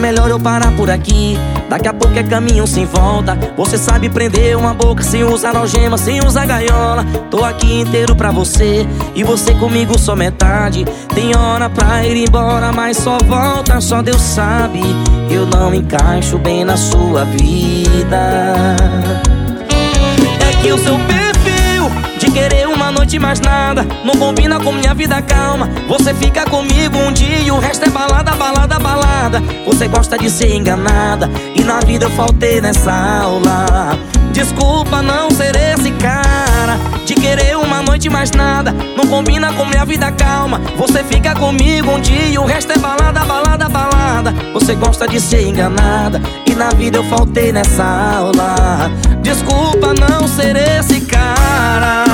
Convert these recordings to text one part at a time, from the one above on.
melhor eu parar por aqui. Daqui a pouco é caminho sem volta. Você sabe prender uma boca sem usar algema, sem usar gaiola. Tô aqui inteiro pra você e você comigo só metade. Tem hora pra ir embora, mas só volta, só Deus sabe. Eu não encaixo bem na sua vida. É que o seu perfil de querer uma noite mais nada não combina com minha vida calma. Você fica comigo um dia e o resto é balada, balada, balada. Você gosta de ser enganada e na vida eu faltei nessa aula. Desculpa não ser esse cara de querer uma noite mais nada não combina com minha vida calma. Você fica comigo um dia e o resto é balada, balada, balada. Você gosta de ser enganada e na vida eu faltei nessa aula. Desculpa não ser esse cara.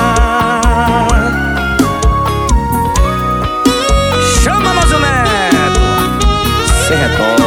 Chama nós o Neto, sem retoque.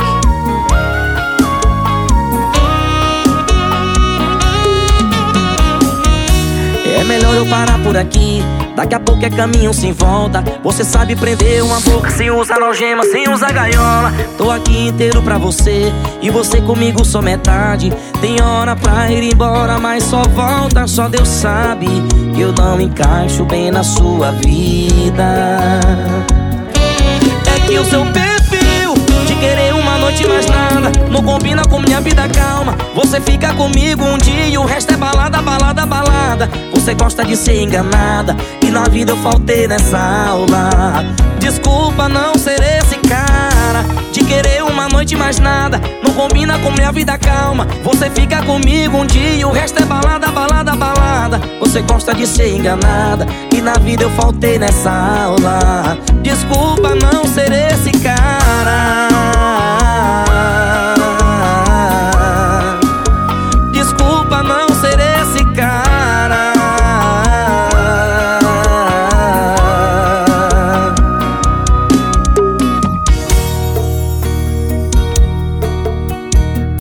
É melhor eu parar por aqui. Daqui a pouco é caminho sem volta. Você sabe prender uma boca sem usar algema, sem usar gaiola. Tô aqui inteiro pra você e você comigo só metade. Tem hora pra ir embora, mas só volta, só Deus sabe. Eu não encaixo bem na sua vida. É que o seu perfil de querer uma noite mais nada não combina com minha vida calma. Você fica comigo um dia e o resto é balada, balada, balada. Você gosta de ser enganada e na vida eu faltei nessa aula. Desculpa não ser esse cara de querer uma noite mais nada não combina com minha vida calma. Você fica comigo um dia e o resto é balada, balada, balada. Você gosta de ser enganada e na vida eu faltei nessa aula. Desculpa não ser esse cara.